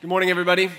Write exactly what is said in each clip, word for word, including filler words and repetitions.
Good morning, everybody.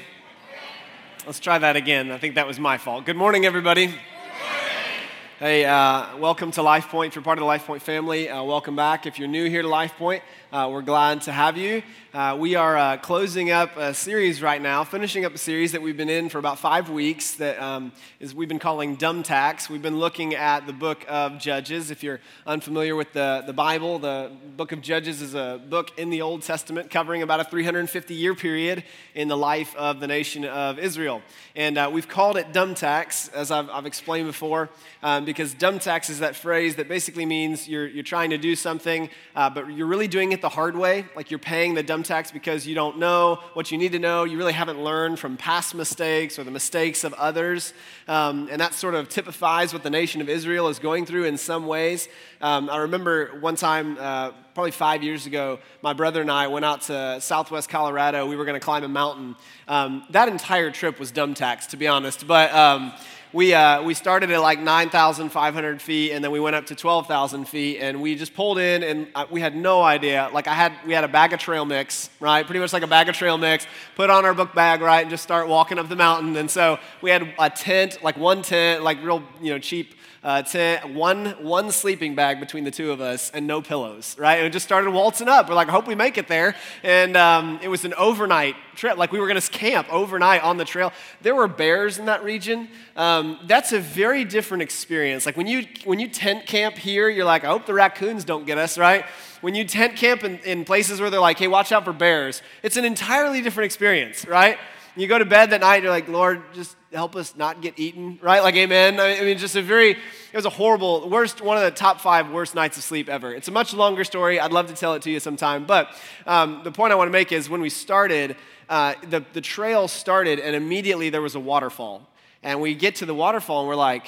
Let's try that again. I think that was my fault. Good morning, everybody. Good morning. Hey, uh, welcome to Life Point. If you're part of the Life Point family, uh, welcome back. If you're new here to Life Point, uh, we're glad to have you. Uh, we are uh, closing up a series right now, finishing up a series that we've been in for about five weeks that um, is we've been calling Dumb Tax. We've been looking at the book of Judges. If you're unfamiliar with the, the Bible, the book of Judges is a book in the Old Testament covering about a three hundred fifty year period in the life of the nation of Israel. And uh, we've called it Dumb Tax, as I've, I've explained before, um, because Dumb Tax is that phrase that basically means you're, you're trying to do something, uh, but you're really doing it the hard way, like you're paying the dumb tax because you don't know what you need to know. You really haven't learned from past mistakes or the mistakes of others. Um, and that sort of typifies what the nation of Israel is going through in some ways. Um, I remember one time, uh, probably five years ago, my brother and I went out to southwest Colorado. We were going to climb a mountain. Um, that entire trip was dumb tax, to be honest. But um, we uh, we started at like nine thousand five hundred feet, and then we went up to twelve thousand feet, and we just pulled in, and we had no idea. Like I had, we had a bag of trail mix, right? Pretty much like a bag of trail mix. Put on our book bag, right, and just start walking up the mountain. And so we had a tent, like one tent, like real, you know, cheap. Uh, tent, one one sleeping bag between the two of us, and no pillows, right? And it just started waltzing up. We're like, I hope we make it there. And um, it was an overnight trip. Like we were going to camp overnight on the trail. There were bears in that region. Um, that's a very different experience. Like when you when you tent camp here, you're like, I hope the raccoons don't get us, right? When you tent camp in, in places where they're like, hey, watch out for bears, it's an entirely different experience, right? You go to bed that night, you're like, Lord, just help us not get eaten, right? Like, amen. I mean, just a very, it was a horrible, worst, one of the top five worst nights of sleep ever. It's a much longer story. I'd love to tell it to you sometime. But um, the point I want to make is when we started, uh, the, the trail started, and immediately there was a waterfall. And we get to the waterfall, and we're like,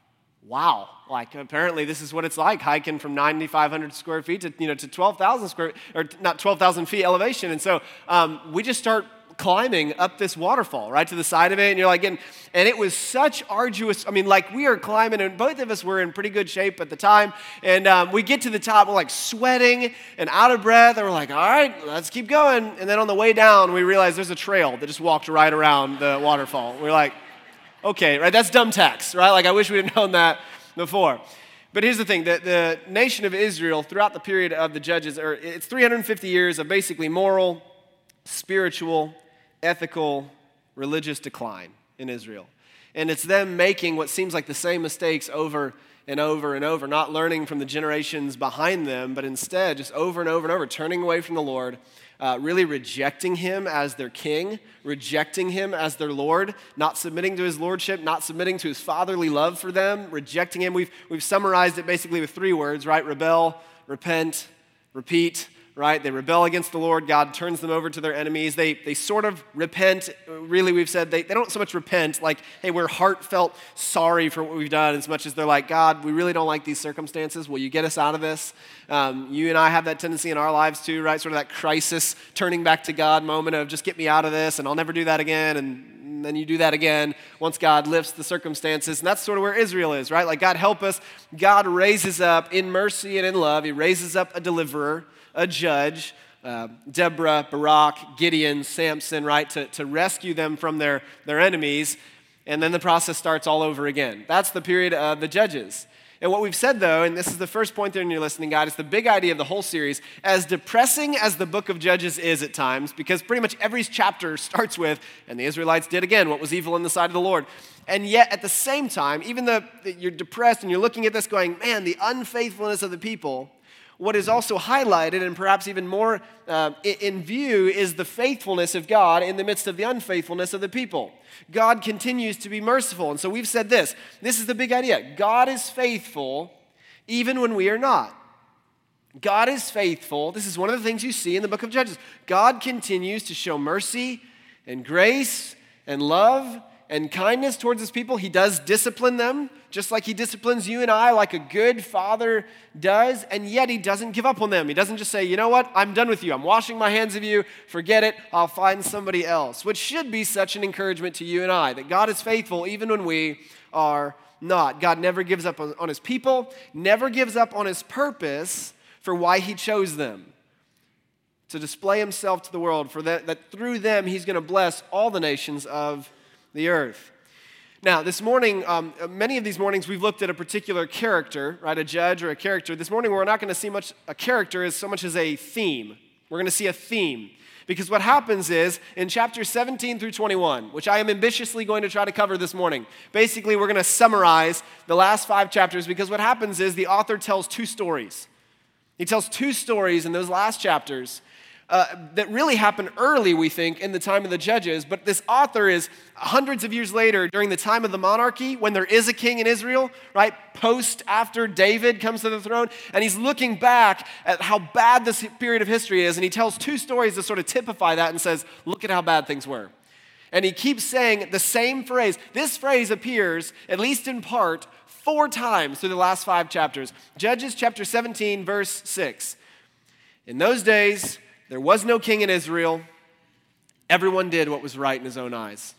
wow, like apparently this is what it's like hiking from nine thousand five hundred square feet to, you know, to twelve thousand square, or not twelve thousand feet elevation. And so um, we just start climbing up this waterfall, right, to the side of it, and you're like, and, and it was such arduous, I mean, like, we are climbing, and both of us were in pretty good shape at the time, and um, we get to the top, we're like sweating and out of breath, and we're like, all right, let's keep going, and then on the way down, we realized there's a trail that just walked right around the waterfall. We're like, okay, right, that's dumb tax, right, like, I wish we'd have known that before. But here's the thing, the, the nation of Israel, throughout the period of the Judges, or it's three hundred fifty years of basically moral, spiritual, ethical, religious decline in Israel. And it's them making what seems like the same mistakes over and over and over, not learning from the generations behind them, but instead just over and over and over, turning away from the Lord, uh, really rejecting him as their king, rejecting him as their Lord, not submitting to his lordship, not submitting to his fatherly love for them, rejecting him. We've, we've summarized it basically with three words, right? Rebel, repent, repeat. Right? They rebel against the Lord. God turns them over to their enemies. They they sort of repent. Really, we've said they, they don't so much repent like, hey, we're heartfelt sorry for what we've done, as much as they're like, God, we really don't like these circumstances. Will you get us out of this? Um, you and I have that tendency in our lives too, right? Sort of that crisis, turning back to God moment of just get me out of this and I'll never do that again. And And then you do that again once God lifts the circumstances. And that's sort of where Israel is, right? Like, God help us. God raises up in mercy and in love. He raises up a deliverer, a judge, uh, Deborah, Barak, Gideon, Samson, right? To, to rescue them from their, their enemies. And then the process starts all over again. That's the period of the Judges. And what we've said, though, and this is the first point there in your listening guide, it's the big idea of the whole series, as depressing as the book of Judges is at times, because pretty much every chapter starts with, and the Israelites did again what was evil in the sight of the Lord. And yet, at the same time, even though you're depressed and you're looking at this going, man, the unfaithfulness of the people, what is also highlighted, and perhaps even more uh, in view, is the faithfulness of God in the midst of the unfaithfulness of the people. God continues to be merciful. And so we've said this. This is the big idea. God is faithful even when we are not. God is faithful. This is one of the things you see in the book of Judges. God continues to show mercy and grace and love and kindness towards his people. He does discipline them, just like he disciplines you and I, like a good father does, and yet he doesn't give up on them. He doesn't just say, you know what, I'm done with you. I'm washing my hands of you. Forget it. I'll find somebody else, which should be such an encouragement to you and I, that God is faithful even when we are not. God never gives up on, on his people, never gives up on his purpose for why he chose them. to display himself to the world, for that, that through them he's going to bless all the nations of the earth. Now, this morning, um, many of these mornings we've looked at a particular character, right, a judge or a character. This morning we're not going to see much a character as so much as a theme. We're going to see a theme. Because what happens is, in chapters seventeen through twenty-one, which I am ambitiously going to try to cover this morning, basically we're going to summarize the last five chapters, because what happens is the author tells two stories. He tells two stories in those last chapters uh, that really happen early, we think, in the time of the judges, but this author is hundreds of years later, during the time of the monarchy, when there is a king in Israel, right, post after David comes to the throne, and he's looking back at how bad this period of history is, and he tells two stories to sort of typify that and says, look at how bad things were. And he keeps saying the same phrase. This phrase appears, at least in part, four times through the last five chapters. Judges chapter seventeen, verse six. In those days, there was no king in Israel. Everyone did what was right in his own eyes.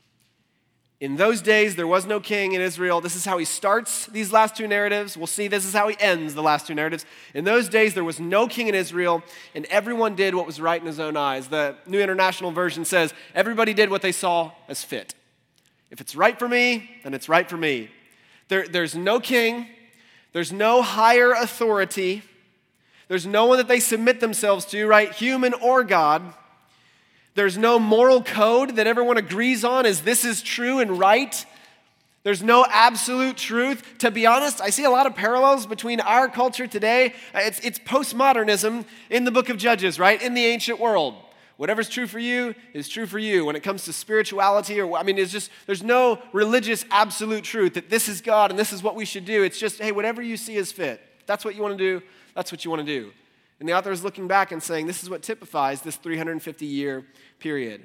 In those days, there was no king in Israel. This is how he starts these last two narratives. We'll see this is how he ends the last two narratives. In those days, there was no king in Israel, and everyone did what was right in his own eyes. The New International Version says, everybody did what they saw as fit. If it's right for me, then it's right for me. There, there's no king. There's no higher authority. There's no one that they submit themselves to, right? Human or God. There's no moral code that everyone agrees on as this is true and right. There's no absolute truth. To be honest, I see a lot of parallels between our culture today. It's, it's postmodernism in the book of Judges, right? In the ancient world. Whatever's true for you is true for you. When it comes to spirituality, or I mean, it's just, there's no religious absolute truth that this is God and this is what we should do. It's just, hey, whatever you see is fit. If that's what you want to do, that's what you want to do. And the author is looking back and saying, this is what typifies this three hundred fifty year period.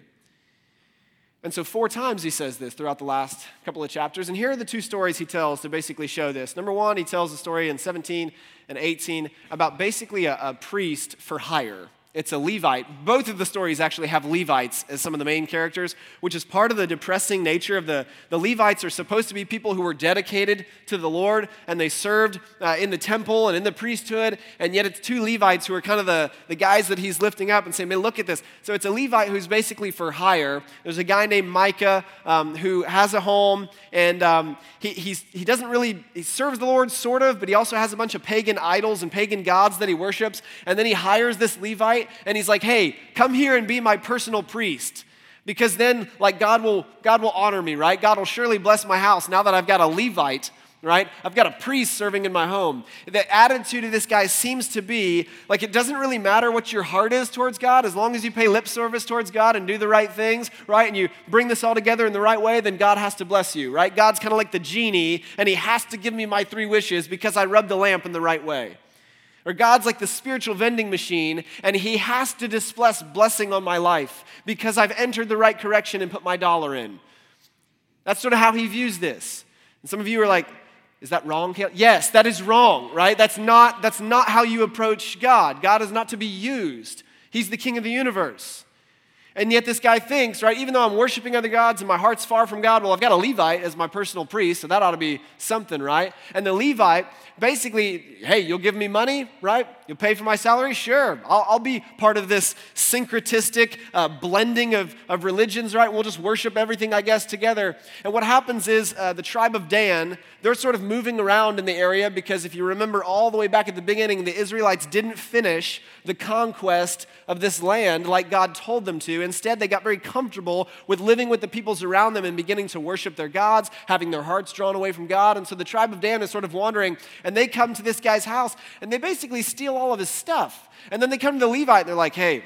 And so four times he says this throughout the last couple of chapters. And here are the two stories he tells to basically show this. Number one, he tells a story in seventeen and eighteen about basically a, a priest for hire. It's a Levite. Both of the stories actually have Levites as some of the main characters, which is part of the depressing nature of the, the Levites are supposed to be people who were dedicated to the Lord, and they served uh, in the temple and in the priesthood, and yet it's two Levites who are kind of the, the guys that he's lifting up and saying, man, look at this. So it's a Levite who's basically for hire. There's a guy named Micah um, who has a home, and um, he, he's, he doesn't really, he serves the Lord sort of, but he also has a bunch of pagan idols and pagan gods that he worships, and then he hires this Levite, and he's like, hey, come here and be my personal priest. Because then, like, God will God will honor me, right? God will surely bless my house now that I've got a Levite, right? I've got a priest serving in my home. The attitude of this guy seems to be, like, it doesn't really matter what your heart is towards God, as long as you pay lip service towards God and do the right things, right? And you bring this all together in the right way, then God has to bless you, right? God's kind of like the genie, and he has to give me my three wishes because I rubbed the lamp in the right way. Or God's like the spiritual vending machine, and he has to display blessing on my life because I've entered the right correction and put my dollar in. That's sort of how he views this. And some of you are like, is that wrong, Caleb? Yes, that is wrong, right? That's not, that's not how you approach God. God is not to be used. He's the king of the universe. And yet this guy thinks, right, even though I'm worshiping other gods and my heart's far from God, well, I've got a Levite as my personal priest, so that ought to be something, right? And the Levite, basically, hey, you'll give me money, right? You'll pay for my salary? Sure. I'll, I'll be part of this syncretistic uh, blending of, of religions, right? We'll just worship everything, I guess, together. And what happens is uh, the tribe of Dan, they're sort of moving around in the area because if you remember all the way back at the beginning, the Israelites didn't finish the conquest of this land like God told them to. Instead, they got very comfortable with living with the peoples around them and beginning to worship their gods, having their hearts drawn away from God. And so the tribe of Dan is sort of wandering, and they come to this guy's house, and they basically steal all of his stuff. And then they come to the Levite, and they're like, hey,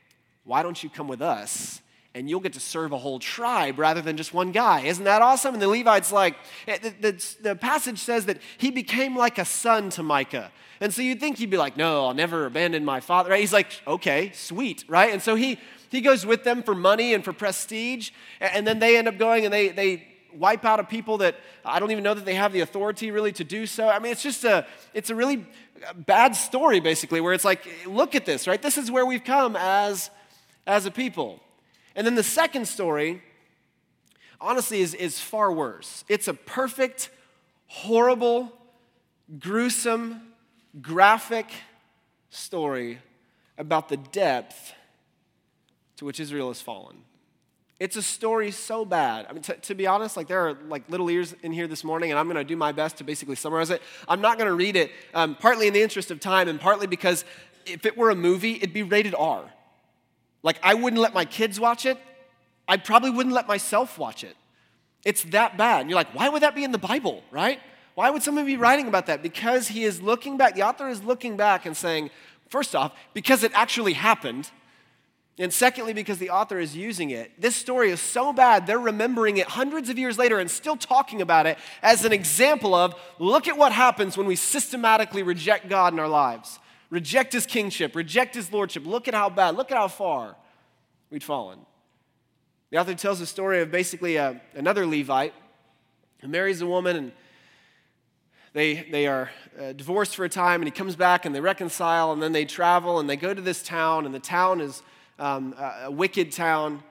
why don't you come with us? And you'll get to serve a whole tribe rather than just one guy. Isn't that awesome? And the Levite's like, the, the, the passage says that he became like a son to Micah. And so you'd think he'd be like, no, I'll never abandon my father. Right? He's like, okay, sweet, right? And so he he goes with them for money and for prestige. And then they end up going and they they wipe out a people that I don't even know that they have the authority really to do so. I mean, it's just a, it's a really bad story basically where it's like, look at this, right? This is where we've come as, as a people. And then the second story, honestly, is, is far worse. It's a perfect, horrible, gruesome, graphic story about the depth to which Israel has fallen. It's a story so bad. I mean, t- to be honest, like there are like little ears in here this morning, and I'm going to do my best to basically summarize it. I'm not going to read it, um, partly in the interest of time, and partly because if it were a movie, it'd be rated R. Like I wouldn't let my kids watch it. I probably wouldn't let myself watch it. It's that bad. And you're like, why would that be in the Bible, right? Why would someone be writing about that? Because he is looking back. The author is looking back and saying, first off, because it actually happened. And secondly, because the author is using it. This story is so bad, they're remembering it hundreds of years later and still talking about it as an example of, look at what happens when we systematically reject God in our lives. Reject his kingship, reject his lordship. Look at how bad, look at how far we'd fallen. The author tells the story of basically a, another Levite who marries a woman, and they they are uh, divorced for a time, and he comes back and they reconcile, and then they travel and they go to this town, and the town is um, a, a wicked town.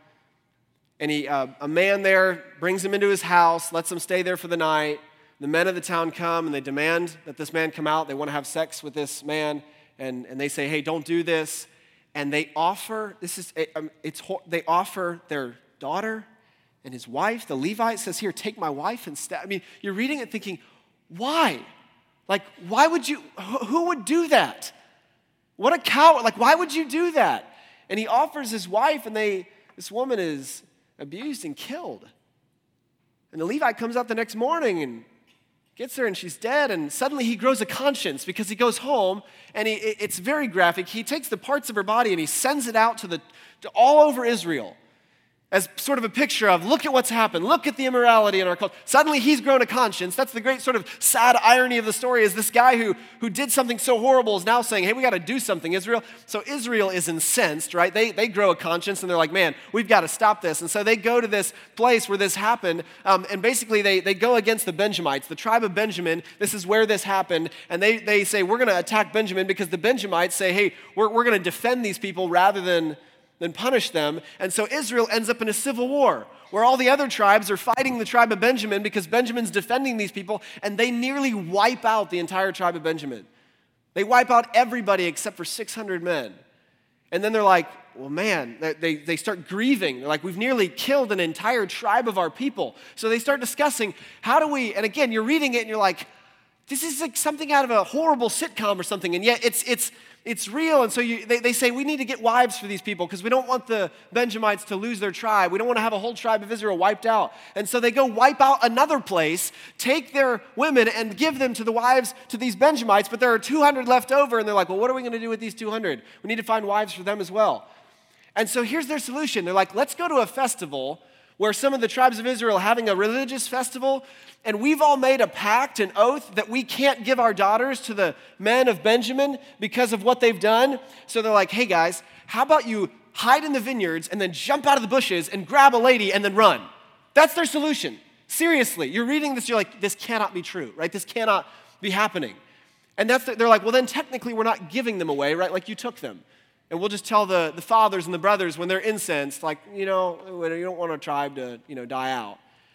And he uh, a man there brings him into his house, lets him stay there for the night. The men of the town come and they demand that this man come out. They want to have sex with this man, and, and they say, hey, don't do this. And they offer, this is, it's they offer their daughter and his wife. The Levite says, here, take my wife instead. I mean, you're reading it thinking, why? Like, why would you, who would do that? What a coward, like, why would you do that? And he offers his wife, and they, this woman is abused and killed. And the Levite comes out the next morning and gets her, and she's dead, and suddenly he grows a conscience because he goes home, and he, it's very graphic. He takes the parts of her body and he sends it out to the to all over Israel as sort of a picture of, look at what's happened. Look at the immorality in our culture. Suddenly he's grown a conscience. That's the great sort of sad irony of the story, is this guy who, who did something so horrible is now saying, hey, we got to do something, Israel. So Israel is incensed, right? They, they grow a conscience, and they're like, man, we've got to stop this. And so they go to this place where this happened, um, and basically they, they go against the Benjamites, the tribe of Benjamin. This is where this happened. And they, they say, we're going to attack Benjamin, because the Benjamites say, hey, we're, we're going to defend these people rather than than punish them. And so Israel ends up in a civil war where all the other tribes are fighting the tribe of Benjamin because Benjamin's defending these people, and they nearly wipe out the entire tribe of Benjamin. They wipe out everybody except for six hundred men. And then they're like, well, man, they, they start grieving. They're like, we've nearly killed an entire tribe of our people. So they start discussing, how do we, and again, you're reading it and you're like, this is like something out of a horrible sitcom or something, and yet it's it's It's real. And so you, they, they say, we need to get wives for these people because we don't want the Benjamites to lose their tribe. We don't want to have a whole tribe of Israel wiped out. And so they go wipe out another place, take their women and give them to the wives to these Benjamites, but there are two hundred left over, and they're like, well, what are we going to do with these two hundred? We need to find wives for them as well. And so here's their solution. They're like, let's go to a festival where some of the tribes of Israel are having a religious festival, and we've all made a pact, an oath, that we can't give our daughters to the men of Benjamin because of what they've done. So they're like, hey guys, how about you hide in the vineyards and then jump out of the bushes and grab a lady and then run? That's their solution. Seriously, you're reading this, you're like, this cannot be true, right? This cannot be happening. And that's the, they're like, well then technically we're not giving them away, right? Like you took them. And we'll just tell the, the fathers and the brothers when they're incensed, like, you know, you don't want a tribe to, you know, die out.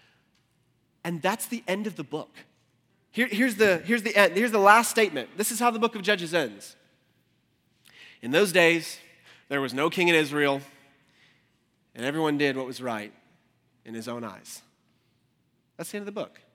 And that's the end of the book. Here, here's the, here's the end. Here's the last statement. This is how the book of Judges ends. In those days, there was no king in Israel, and everyone did what was right in his own eyes. That's the end of the book.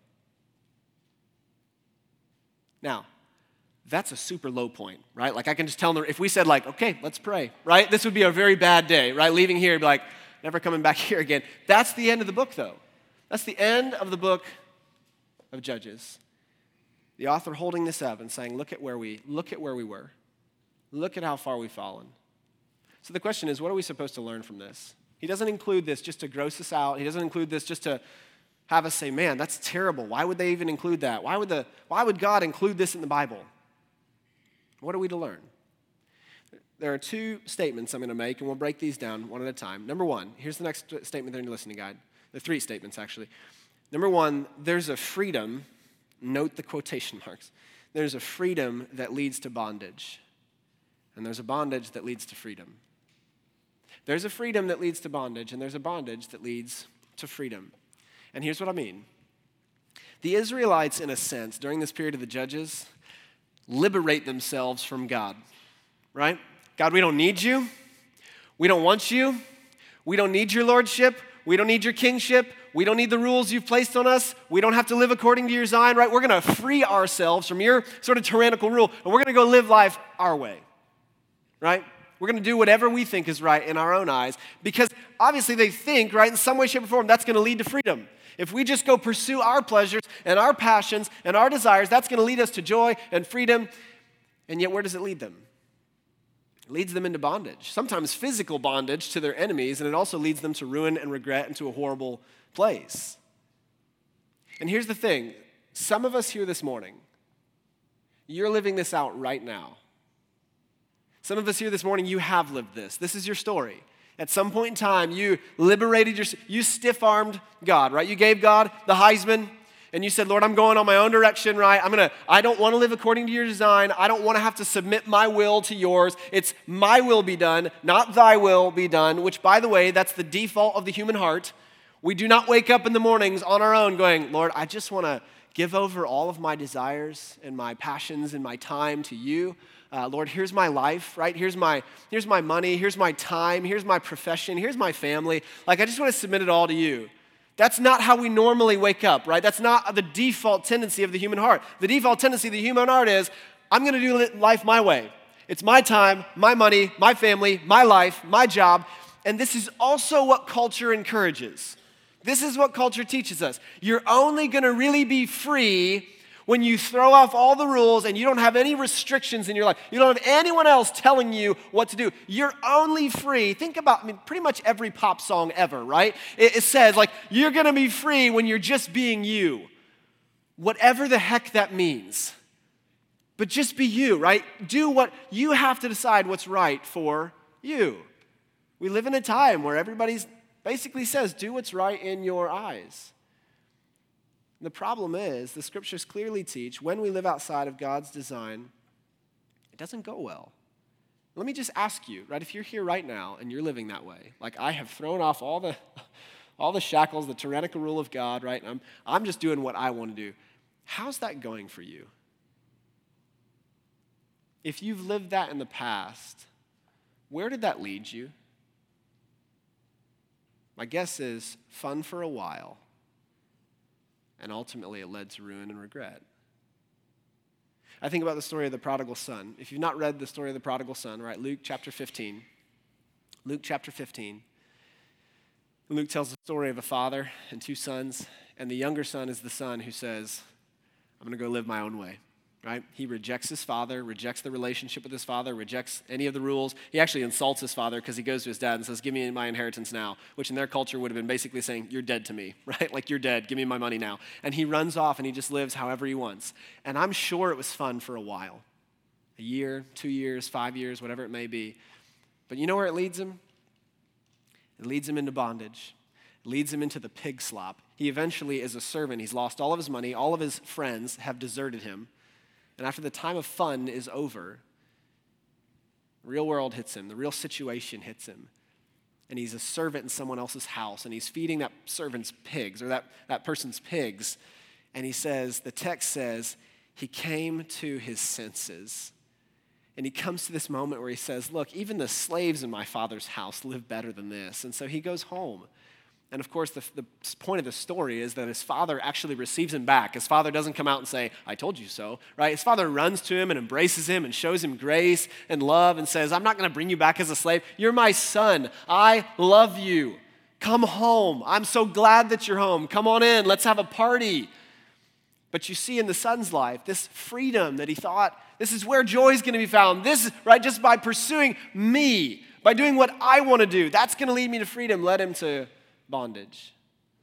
Now, that's a super low point, right? Like I can just tell them, if we said like, okay, let's pray, right? This would be a very bad day, right? Leaving here, be like, never coming back here again. That's the end of the book though. That's the end of the book of Judges. The author holding this up and saying, look at where we, look at where we were. Look at how far we've fallen. So the question is, what are we supposed to learn from this? He doesn't include this just to gross us out. He doesn't include this just to have us say, man, that's terrible. Why would they even include that? Why would the, why would God include this in the Bible? What are we to learn? There are two statements I'm going to make, and we'll break these down one at a time. Number one, here's the next statement there in your listening guide. There are three statements, actually. Number one, there's a freedom, note the quotation marks, there's a freedom that leads to bondage, and there's a bondage that leads to freedom. There's a freedom that leads to bondage, and there's a bondage that leads to freedom. And here's what I mean. The Israelites, in a sense, during this period of the Judges, liberate themselves from God, right? God, we don't need you. We don't want you. We don't need your lordship. We don't need your kingship. We don't need the rules you've placed on us. We don't have to live according to your design, right? We're going to free ourselves from your sort of tyrannical rule, and we're going to go live life our way, right? We're going to do whatever we think is right in our own eyes, because obviously they think, right, in some way, shape, or form, that's going to lead to freedom. If we just go pursue our pleasures and our passions and our desires, that's going to lead us to joy and freedom. And yet, where does it lead them? It leads them into bondage, sometimes physical bondage to their enemies, and it also leads them to ruin and regret and to a horrible place. And here's the thing. Some of us here this morning, you're living this out right now. Some of us here this morning, you have lived this. This is your story. At some point in time, you liberated your, you stiff-armed God, right? You gave God the Heisman, and you said, Lord, I'm going on my own direction, right? I'm gonna, I don't want to live according to your design. I don't want to have to submit my will to yours. It's my will be done, not thy will be done, which, by the way, that's the default of the human heart. We do not wake up in the mornings on our own going, Lord, I just want to give over all of my desires and my passions and my time to you. Uh, Lord, here's my life, right? Here's my, here's my money, here's my time, here's my profession, here's my family. Like, I just want to submit it all to you. That's not how we normally wake up, right? That's not the default tendency of the human heart. The default tendency of the human heart is, I'm going to do life my way. It's my time, my money, my family, my life, my job. And this is also what culture encourages. This is what culture teaches us. You're only going to really be free when you throw off all the rules and you don't have any restrictions in your life. You don't have anyone else telling you what to do. You're only free. Think about, I mean, pretty much every pop song ever, right? It, it says, like, you're going to be free when you're just being you. Whatever the heck that means. But just be you, right? Do what you have to decide what's right for you. We live in a time where everybody's basically says, do what's right in your eyes. The problem is, the scriptures clearly teach, when we live outside of God's design, it doesn't go well. Let me just ask you, right, if you're here right now and you're living that way, like I have thrown off all the all the shackles, the tyrannical rule of God, right, and I'm, I'm just doing what I want to do. How's that going for you? If you've lived that in the past, where did that lead you? My guess is fun for a while, and ultimately it led to ruin and regret. I think about the story of the prodigal son. If you've not read the story of the prodigal son, right, Luke chapter fifteen. Luke chapter fifteen. Luke tells the story of a father and two sons, and the younger son is the son who says, I'm going to go live my own way. Right? He rejects his father, rejects the relationship with his father, rejects any of the rules. He actually insults his father because he goes to his dad and says, give me my inheritance now, which in their culture would have been basically saying, you're dead to me, right? Like, you're dead, give me my money now. And he runs off and he just lives however he wants. And I'm sure it was fun for a while. A year, two years, five years, whatever it may be. But you know where it leads him? It leads him into bondage. It leads him into the pig slop. He eventually is a servant. He's lost all of his money. All of his friends have deserted him. And after the time of fun is over, the real world hits him. The real situation hits him. And he's a servant in someone else's house. And he's feeding that servant's pigs, or that, that person's pigs. And he says, the text says, he came to his senses. And he comes to this moment where he says, look, even the slaves in my father's house live better than this. And so he goes home. And of course, the, the point of the story is that his father actually receives him back. His father doesn't come out and say, I told you so, right? His father runs to him and embraces him and shows him grace and love and says, I'm not going to bring you back as a slave. You're my son. I love you. Come home. I'm so glad that you're home. Come on in. Let's have a party. But you see in the son's life, this freedom that he thought, this is where joy is going to be found. This is, right, just by pursuing me, by doing what I want to do, that's going to lead me to freedom, led him to bondage.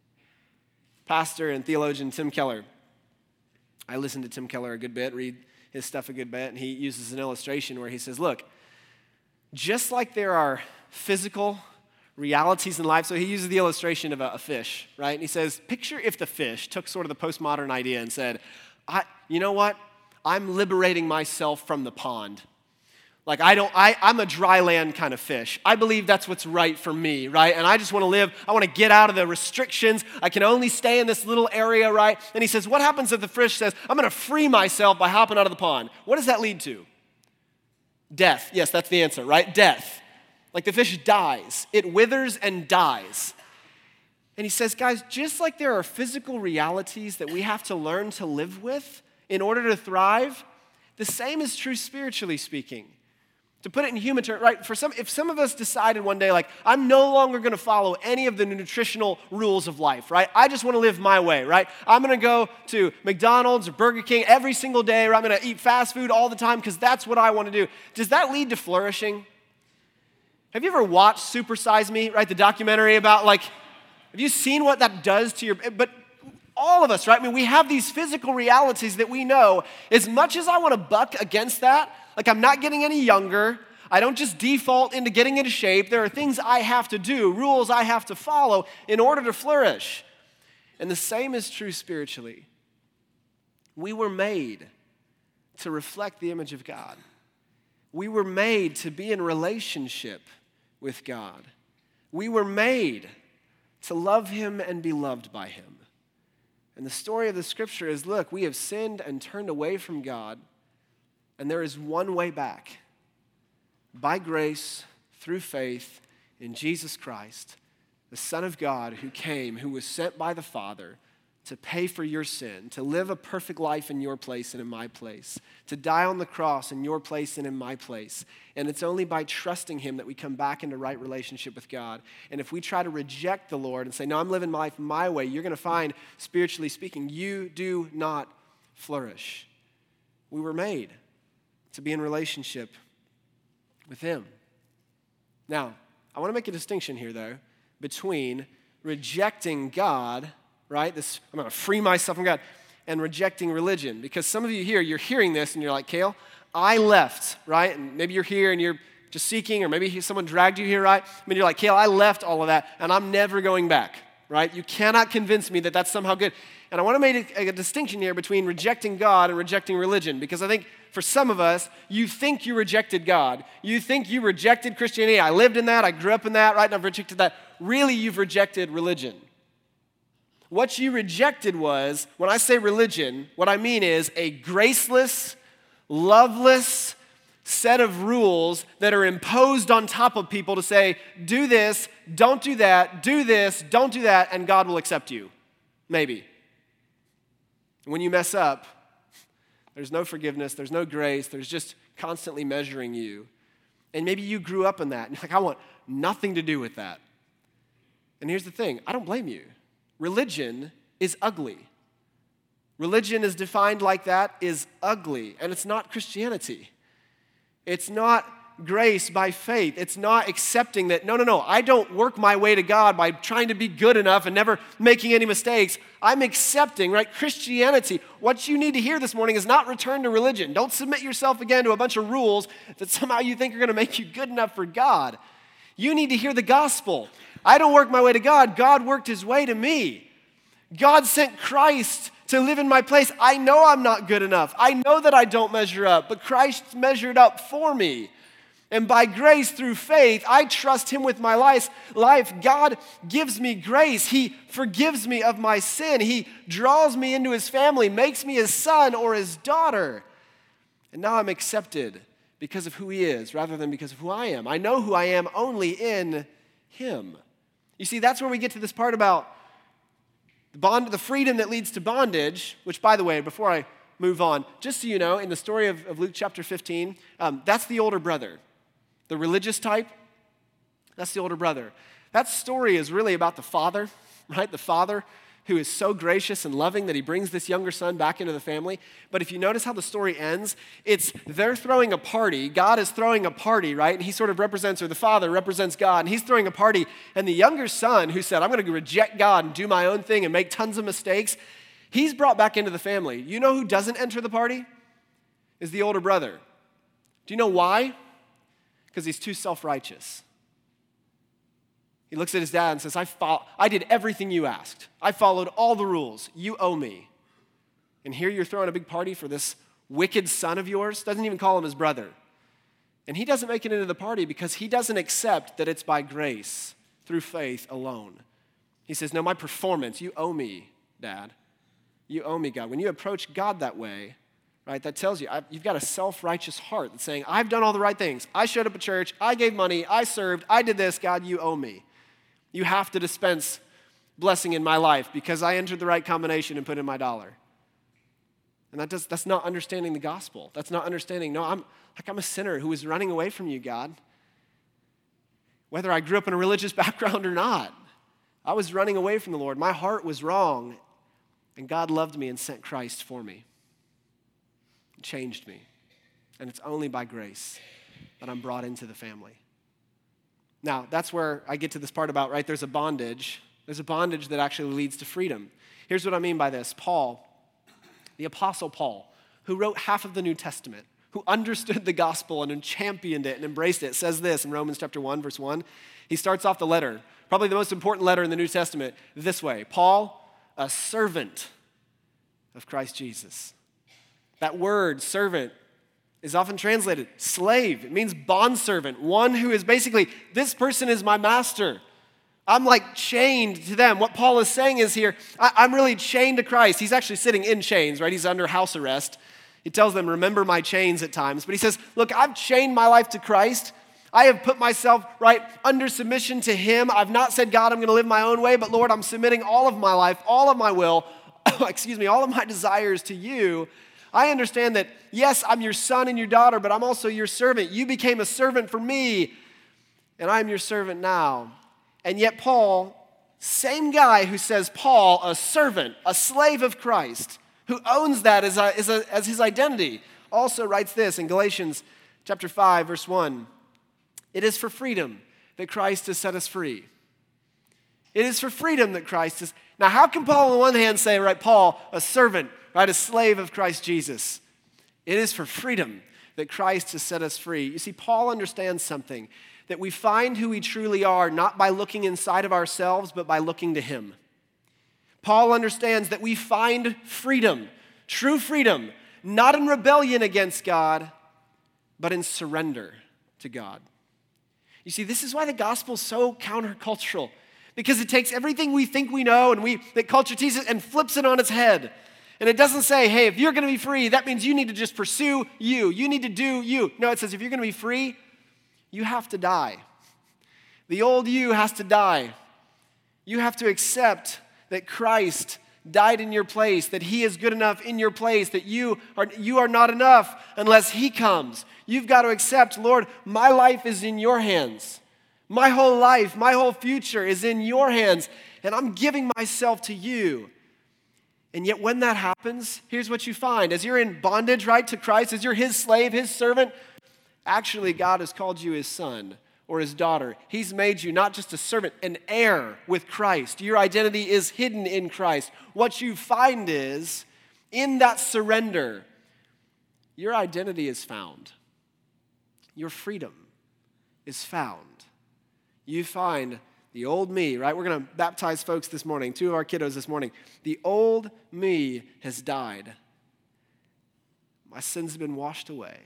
Pastor and theologian Tim Keller. I listen to Tim Keller a good bit, read his stuff a good bit, and he uses an illustration where he says, look, just like there are physical realities in life, so he uses the illustration of a, a fish, right? And he says, picture if the fish took sort of the postmodern idea and said, I, you know what? I'm liberating myself from the pond. Like, I don't, I, I'm a dry land kind of fish. I believe that's what's right for me, right? And I just want to live, I want to get out of the restrictions. I can only stay in this little area, right? And he says, what happens if the fish says, I'm going to free myself by hopping out of the pond? What does that lead to? Death. Yes, that's the answer, right? Death. Like the fish dies. It withers and dies. And he says, guys, just like there are physical realities that we have to learn to live with in order to thrive, the same is true spiritually speaking. To put it in human terms, right? For some, if some of us decided one day, like, I'm no longer going to follow any of the nutritional rules of life, right? I just want to live my way, right? I'm going to go to McDonald's or Burger King every single day, or I'm going to eat fast food all the time because that's what I want to do. Does that lead to flourishing? Have you ever watched Super Size Me, right? The documentary about, like, have you seen what that does to your, but all of us, right? I mean, we have these physical realities that we know. As much as I want to buck against that, like I'm not getting any younger, I don't just default into getting into shape. There are things I have to do, rules I have to follow in order to flourish. And the same is true spiritually. We were made to reflect the image of God. We were made to be in relationship with God. We were made to love him and be loved by him. And the story of the scripture is, look, we have sinned and turned away from God, and there is one way back. By grace, through faith in Jesus Christ, the Son of God who came, who was sent by the Father to pay for your sin, to live a perfect life in your place and in my place, to die on the cross in your place and in my place. And it's only by trusting him that we come back into right relationship with God. And if we try to reject the Lord and say, no, I'm living life my way, you're going to find, spiritually speaking, you do not flourish. We were made to be in relationship with him. Now, I want to make a distinction here, though, between rejecting God, right? This, I'm going to free myself from God, and rejecting religion. Because some of you here, you're hearing this and you're like, Cale, I left, right? And maybe you're here and you're just seeking, or maybe someone dragged you here, right? I mean, you're like, Cale, I left all of that and I'm never going back, right? You cannot convince me that that's somehow good. And I want to make a, a distinction here between rejecting God and rejecting religion, because I think for some of us, you think you rejected God. You think you rejected Christianity. I lived in that. I grew up in that, right? And I've rejected that. Really, you've rejected religion. What you rejected was, when I say religion, what I mean is a graceless, loveless set of rules that are imposed on top of people to say, do this, don't do that, do this, don't do that, and God will accept you. Maybe. When you mess up, there's no forgiveness, there's no grace, there's just constantly measuring you. And maybe you grew up in that, and you're like, I want nothing to do with that. And here's the thing, I don't blame you. Religion is ugly. Religion is defined like that, is ugly, and it's not Christianity. It's not grace by faith. It's not accepting that, no, no, no, I don't work my way to God by trying to be good enough and never making any mistakes. I'm accepting, right? Christianity, what you need to hear this morning is not return to religion. Don't submit yourself again to a bunch of rules that somehow you think are going to make you good enough for God. You need to hear the gospel. I don't work my way to God. God worked his way to me. God sent Christ to live in my place. I know I'm not good enough. I know that I don't measure up, but Christ measured up for me. And by grace through faith, I trust him with my life. God gives me grace. He forgives me of my sin. He draws me into his family, makes me his son or his daughter. And now I'm accepted because of who he is rather than because of who I am. I know who I am only in him. You see, that's where we get to this part about the bond, the freedom that leads to bondage, which, by the way, before I move on, just so you know, in the story of, of Luke chapter fifteen, um, that's the older brother. The religious type, that's the older brother. That story is really about the father, right? The father who is so gracious and loving that he brings this younger son back into the family. But if you notice how the story ends, it's they're throwing a party. God is throwing a party, right? And he sort of represents, or the father represents God, and he's throwing a party. And the younger son who said, I'm going to reject God and do my own thing and make tons of mistakes, he's brought back into the family. You know who doesn't enter the party? Is the older brother. Do you know why? Because he's too self-righteous. He looks at his dad and says, I, fo- I did everything you asked. I followed all the rules. You owe me. And here you're throwing a big party for this wicked son of yours. Doesn't even call him his brother. And he doesn't make it into the party because he doesn't accept that it's by grace through faith alone. He says, no, my performance, you owe me, Dad. You owe me, God. When you approach God that way, right? That tells you I, you've got a self-righteous heart that's saying, I've done all the right things. I showed up at church. I gave money. I served. I did this. God, you owe me. You have to dispense blessing in my life because I entered the right combination and put in my dollar. And that does, that's not understanding the gospel. That's not understanding, no, I'm like I'm a sinner who is running away from you, God. Whether I grew up in a religious background or not, I was running away from the Lord. My heart was wrong, and God loved me and sent Christ for me. It changed me. And it's only by grace that I'm brought into the family. Now, that's where I get to this part about, right, there's a bondage. There's a bondage that actually leads to freedom. Here's what I mean by this. Paul, the Apostle Paul, who wrote half of the New Testament, who understood the gospel and championed it and embraced it, says this in Romans chapter one, verse one. He starts off the letter, probably the most important letter in the New Testament, this way. Paul, a servant of Christ Jesus. That word, servant, is often translated slave. It means bondservant, one who is basically, this person is my master. I'm like chained to them. What Paul is saying is here, I, I'm really chained to Christ. He's actually sitting in chains, right? He's under house arrest. He tells them, remember my chains at times. But he says, look, I've chained my life to Christ. I have put myself, right, under submission to him. I've not said, God, I'm going to live my own way, but Lord, I'm submitting all of my life, all of my will, excuse me, all of my desires to you. I understand that, yes, I'm your son and your daughter, but I'm also your servant. You became a servant for me, and I'm your servant now. And yet Paul, same guy who says Paul, a servant, a slave of Christ, who owns that as, a, as, a, as his identity, also writes this in Galatians chapter five, verse one. It is for freedom that Christ has set us free. It is for freedom that Christ is. Now, how can Paul on the one hand say, right, Paul, a servant, right, a slave of Christ Jesus? It is for freedom that Christ has set us free. You see, Paul understands something, that we find who we truly are not by looking inside of ourselves, but by looking to him. Paul understands that we find freedom, true freedom, not in rebellion against God, but in surrender to God. You see, this is why the gospel is so countercultural, because it takes everything we think we know and we that culture teaches and flips it on its head. And it doesn't say, hey, if you're going to be free, that means you need to just pursue you. You need to do you. No, it says if you're going to be free, you have to die. The old you has to die. You have to accept that Christ died in your place, that he is good enough in your place, that you are, you are not enough unless he comes. You've got to accept, Lord, my life is in your hands. My whole life, my whole future is in your hands, and I'm giving myself to you. And yet when that happens, here's what you find. As you're in bondage, right, to Christ, as you're his slave, his servant, actually God has called you his son or his daughter. He's made you not just a servant, an heir with Christ. Your identity is hidden in Christ. What you find is, in that surrender, your identity is found. Your freedom is found. You find the old me, right? We're going to baptize folks this morning, two of our kiddos this morning. The old me has died. My sins have been washed away.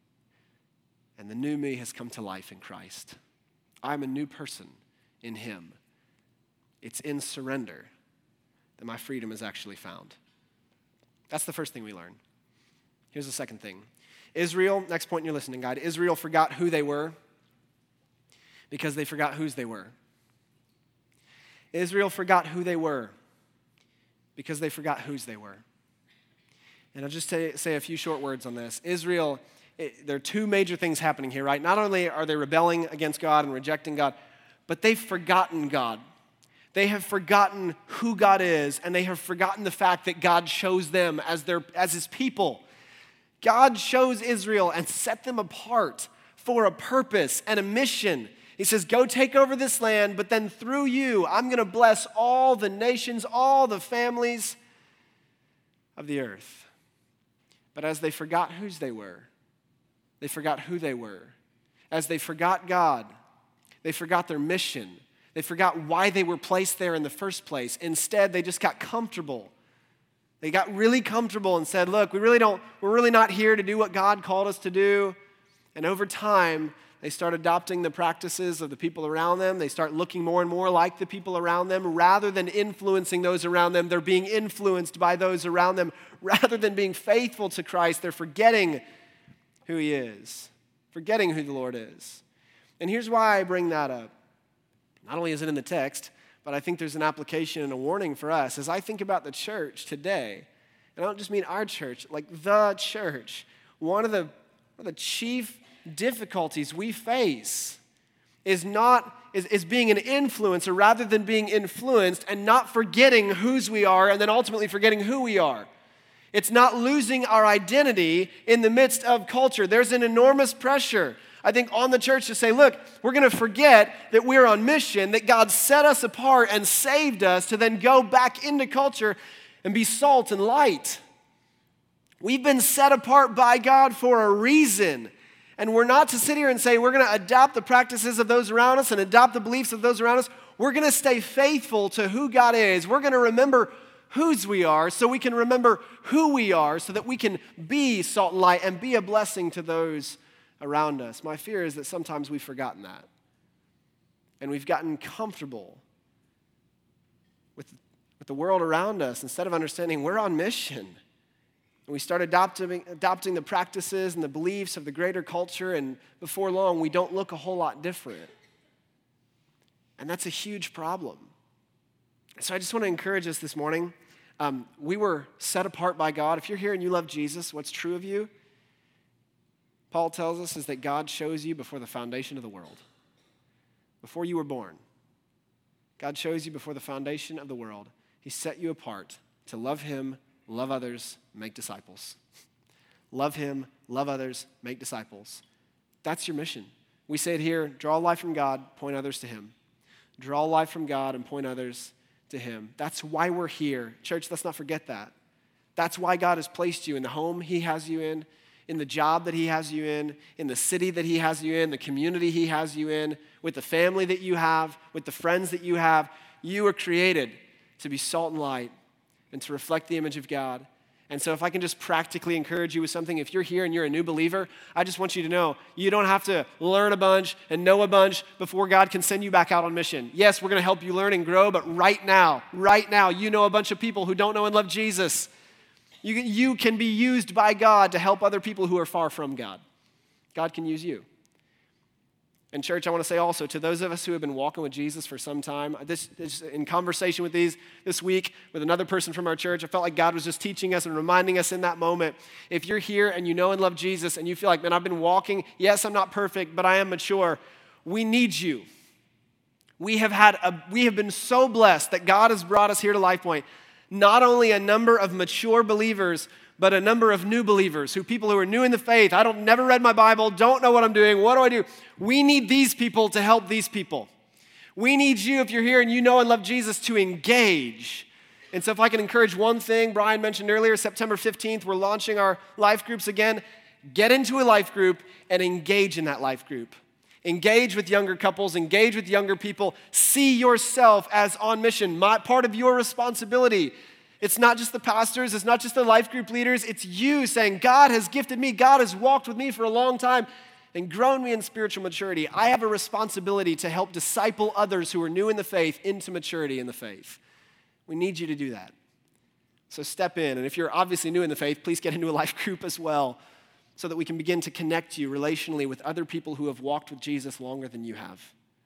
And the new me has come to life in Christ. I'm a new person in him. It's in surrender that my freedom is actually found. That's the first thing we learn. Here's the second thing. Israel, next point in your listening guide, Israel forgot who they were because they forgot whose they were. Israel forgot who they were because they forgot whose they were. And I'll just say, say a few short words on this. Israel, it, there are two major things happening here, right? Not only are they rebelling against God and rejecting God, but they've forgotten God. They have forgotten who God is, and they have forgotten the fact that God chose them as their as his people. God chose Israel and set them apart for a purpose and a mission. He says, go take over this land, but then through you, I'm going to bless all the nations, all the families of the earth. But as they forgot whose they were, they forgot who they were. As they forgot God, they forgot their mission. They forgot why they were placed there in the first place. Instead, they just got comfortable. They got really comfortable and said, look, we really don't, we're really not here to do what God called us to do. And over time, They start adopting the practices of the people around them. They start looking more and more like the people around them. Rather than influencing those around them, they're being influenced by those around them. Rather than being faithful to Christ, they're forgetting who he is, forgetting who the Lord is. And here's why I bring that up. Not only is it in the text, but I think there's an application and a warning for us. As I think about the church today, and I don't just mean our church, like the church, one of the, one of the chief difficulties we face is not is, is being an influencer rather than being influenced, and not forgetting whose we are and then ultimately forgetting who we are. It's not losing our identity in the midst of culture. There's an enormous pressure, I think, on the church to say, look, we're going to forget that we're on mission, that God set us apart and saved us to then go back into culture and be salt and light. We've been set apart by God for a reason. And we're not to sit here and say we're going to adopt the practices of those around us and adopt the beliefs of those around us. We're going to stay faithful to who God is. We're going to remember whose we are so we can remember who we are, so that we can be salt and light and be a blessing to those around us. My fear is that sometimes we've forgotten that. And we've gotten comfortable with, with the world around us instead of understanding we're on mission. We start adopting, adopting the practices and the beliefs of the greater culture, and before long, we don't look a whole lot different. And that's a huge problem. So I just want to encourage us this morning. Um, we were set apart by God. If you're here and you love Jesus, what's true of you, Paul tells us, is that God chose you before the foundation of the world. Before you were born, God chose you before the foundation of the world. He set you apart to love him, love others, make disciples. Love him, love others, make disciples. That's your mission. We say it here, draw life from God, point others to him. Draw life from God and point others to him. That's why we're here. Church, let's not forget that. That's why God has placed you in the home he has you in, in the job that he has you in, in the city that he has you in, the community he has you in, with the family that you have, with the friends that you have. You were created to be salt and light and to reflect the image of God. And so if I can just practically encourage you with something, if you're here and you're a new believer, I just want you to know you don't have to learn a bunch and know a bunch before God can send you back out on mission. Yes, we're going to help you learn and grow, but right now, right now, you know a bunch of people who don't know and love Jesus. You, you can be used by God to help other people who are far from God. God can use you. And church, I want to say also to those of us who have been walking with Jesus for some time, this, this in conversation with these this week with another person from our church, I felt like God was just teaching us and reminding us in that moment. If you're here and you know and love Jesus and you feel like, man, I've been walking, yes, I'm not perfect, but I am mature, we need you. We have had a, we have been so blessed that God has brought us here to LifePoint, not only a number of mature believers, but a number of new believers, who people who are new in the faith. I don't never read my Bible, don't know what I'm doing. What do I do? We need these people to help these people. We need you, if you're here and you know and love Jesus, to engage. And so if I can encourage one thing, Brian mentioned earlier, September fifteenth, we're launching our life groups again. Get into a life group and engage in that life group. Engage with younger couples, engage with younger people. See yourself as on mission. My, part of your responsibility. It's not just the pastors, it's not just the life group leaders, it's you saying, God has gifted me, God has walked with me for a long time and grown me in spiritual maturity. I have a responsibility to help disciple others who are new in the faith into maturity in the faith. We need you to do that. So step in, and if you're obviously new in the faith, please get into a life group as well, so that we can begin to connect you relationally with other people who have walked with Jesus longer than you have.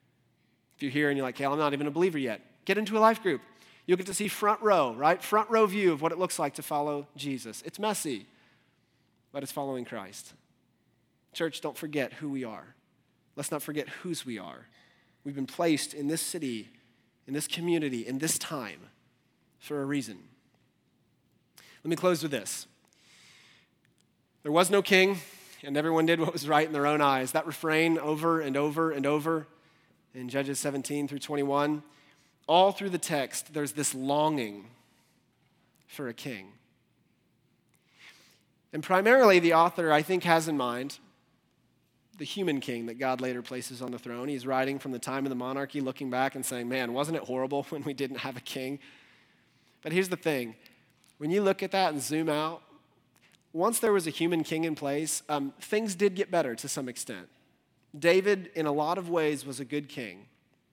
If you're here and you're like, hey, I'm not even a believer yet, get into a life group. You'll get to see front row, right? Front row view of what it looks like to follow Jesus. It's messy, but it's following Christ. Church, don't forget who we are. Let's not forget whose we are. We've been placed in this city, in this community, in this time for a reason. Let me close with this. There was no king, and everyone did what was right in their own eyes. That refrain over and over and over in Judges seventeen through twenty-one. All through the text, there's this longing for a king. And primarily, the author, I think, has in mind the human king that God later places on the throne. He's writing from the time of the monarchy, looking back and saying, man, wasn't it horrible when we didn't have a king? But here's the thing. When you look at that and zoom out, once there was a human king in place, um, things did get better to some extent. David, in a lot of ways, was a good king,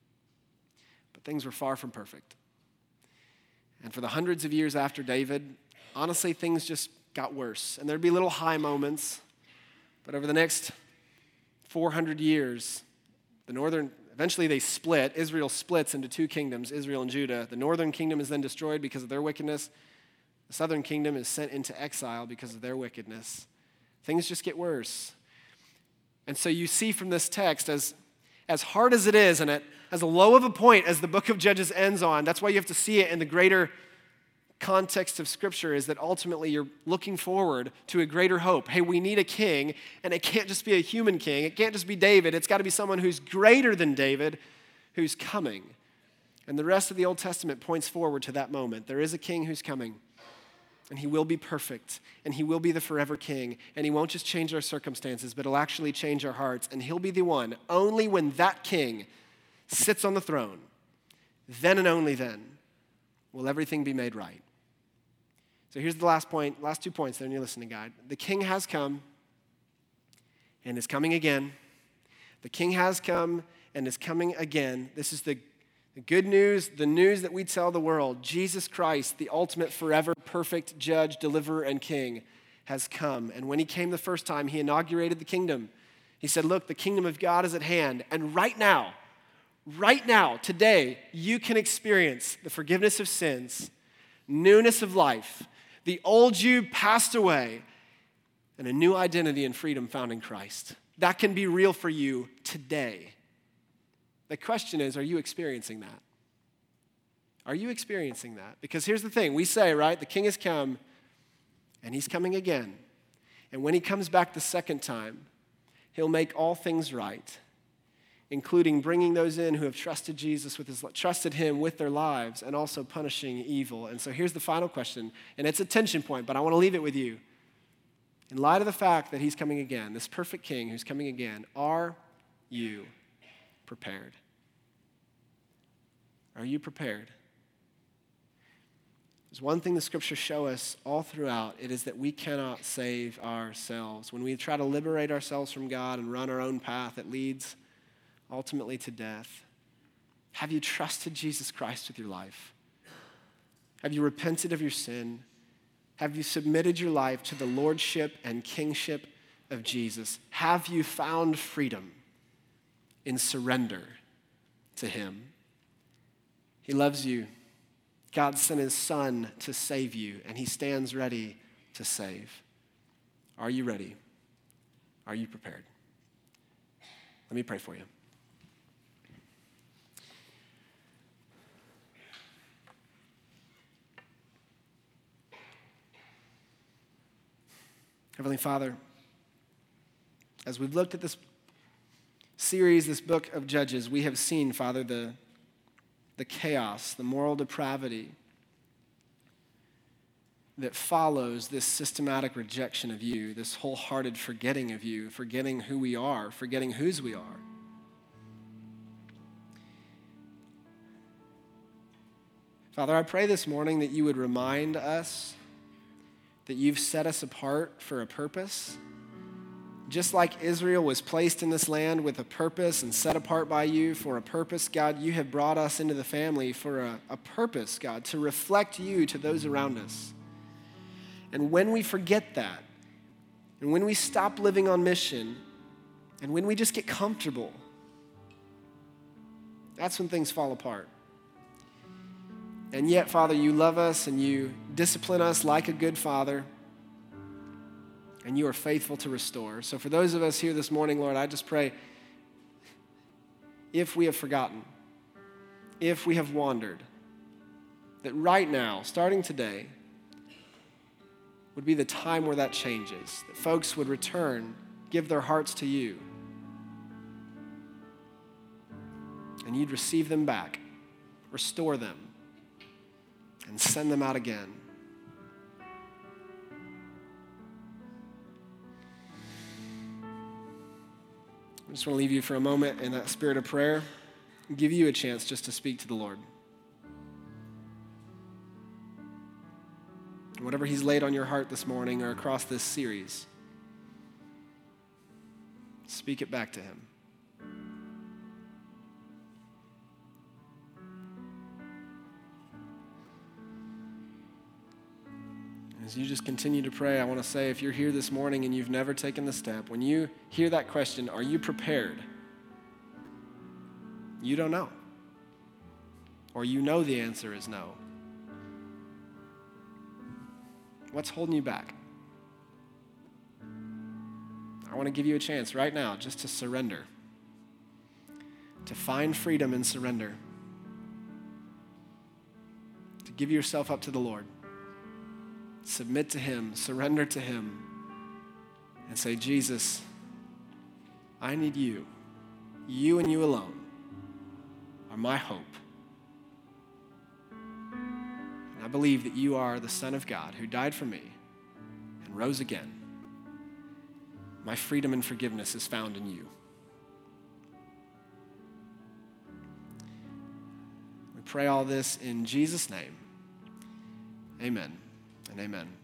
but things were far from perfect. And for the hundreds of years after David, honestly, things just got worse. And there'd be little high moments, but over the next four hundred years, the northern, eventually they split. Israel splits into two kingdoms, Israel and Judah. The northern kingdom is then destroyed because of their wickedness. The southern kingdom is sent into exile because of their wickedness. Things just get worse. And so you see from this text, as, as hard as it is, and at, as low of a point as the book of Judges ends on, that's why you have to see it in the greater context of Scripture, is that ultimately you're looking forward to a greater hope. Hey, we need a king, and it can't just be a human king. It can't just be David. It's got to be someone who's greater than David, who's coming. And the rest of the Old Testament points forward to that moment. There is a king who's coming, and he will be perfect, and he will be the forever king, and he won't just change our circumstances, but he'll actually change our hearts, and he'll be the one. Only when that king sits on the throne, then and only then will everything be made right. So here's the last point, last two points there in your listening guide. The king has come and is coming again. The king has come and is coming again. This is the, the good news, the news that we tell the world. Jesus Christ, the ultimate, forever, perfect judge, deliverer, and king, has come. And when he came the first time, he inaugurated the kingdom. He said, look, the kingdom of God is at hand. And right now, right now, today, you can experience the forgiveness of sins, newness of life. The old you passed away, and a new identity and freedom found in Christ. That can be real for you today. The question is, are you experiencing that? Are you experiencing that? Because here's the thing. We say, right, the king has come, and he's coming again. And when he comes back the second time, he'll make all things right, including bringing those in who have trusted Jesus with his, trusted him with their lives, and also punishing evil. And so here's the final question, and it's a tension point, but I want to leave it with you. In light of the fact that he's coming again, this perfect king who's coming again, are you prepared? Are you prepared? There's one thing the scriptures show us all throughout. It is that we cannot save ourselves. When we try to liberate ourselves from God and run our own path, it leads ultimately to death. Have you trusted Jesus Christ with your life? Have you repented of your sin? Have you submitted your life to the lordship and kingship of Jesus? Have you found freedom in surrender to him? He loves you. God sent his son to save you, and he stands ready to save. Are you ready? Are you prepared? Let me pray for you. Heavenly Father, as we've looked at this series, this book of Judges, we have seen, Father, the, the chaos, the moral depravity that follows this systematic rejection of you, this wholehearted forgetting of you, forgetting who we are, forgetting whose we are. Father, I pray this morning that you would remind us that you've set us apart for a purpose. Just like Israel was placed in this land with a purpose and set apart by you for a purpose, God, you have brought us into the family for a, a purpose, God, to reflect you to those around us. And when we forget that, and when we stop living on mission, and when we just get comfortable, that's when things fall apart. And yet, Father, you love us and you discipline us like a good father, and you are faithful to restore. So for those of us here this morning, Lord, I just pray, if we have forgotten, if we have wandered, that right now, starting today, would be the time where that changes, that folks would return, give their hearts to you, and you'd receive them back, restore them, and send them out again. I just want to leave you for a moment in that spirit of prayer and give you a chance just to speak to the Lord. Whatever he's laid on your heart this morning or across this series, speak it back to him. As you just continue to pray, I want to say, if you're here this morning and you've never taken the step, when you hear that question, are you prepared? You don't know. Or you know the answer is no. What's holding you back? I want to give you a chance right now just to surrender, to find freedom and surrender, to give yourself up to the Lord, submit to Him, surrender to Him, and say, Jesus, I need you. You and you alone are my hope. And I believe that you are the Son of God who died for me and rose again. My freedom and forgiveness is found in you. We pray all this in Jesus' name. Amen and amen.